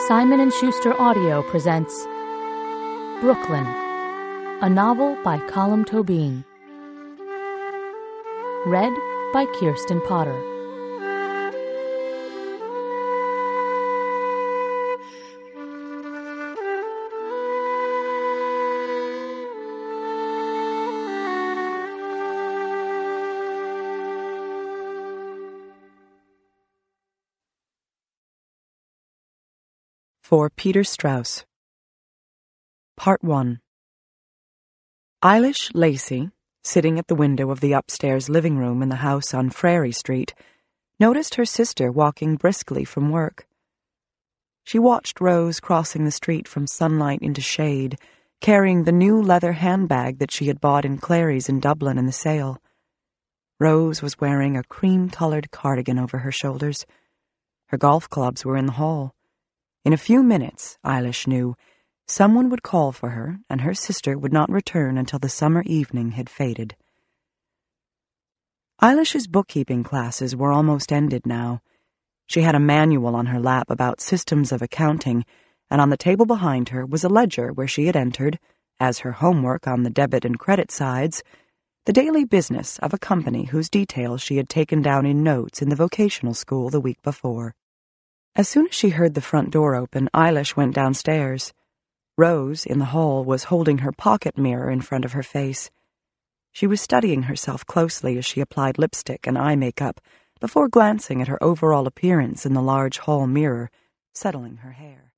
Simon & Schuster Audio presents Brooklyn, a novel by Colm Tóibín. Read by Kirsten Potter. For Peter Strauss. Part 1. Eilish Lacey, sitting at the window of the upstairs living room in the house on Frary Street, noticed her sister walking briskly from work. She watched Rose crossing the street from sunlight into shade, carrying the new leather handbag that she had bought in Clary's in Dublin in the sale. Rose was wearing a cream-colored cardigan over her shoulders. Her golf clubs were in the hall. In a few minutes, Eilish knew, someone would call for her, and her sister would not return until the summer evening had faded. Eilish's bookkeeping classes were almost ended now. She had a manual on her lap about systems of accounting, and on the table behind her was a ledger where she had entered, as her homework on the debit and credit sides, the daily business of a company whose details she had taken down in notes in the vocational school the week before. As soon as she heard the front door open, Eilish went downstairs. Rose, in the hall, was holding her pocket mirror in front of her face. She was studying herself closely as she applied lipstick and eye makeup before glancing at her overall appearance in the large hall mirror, settling her hair.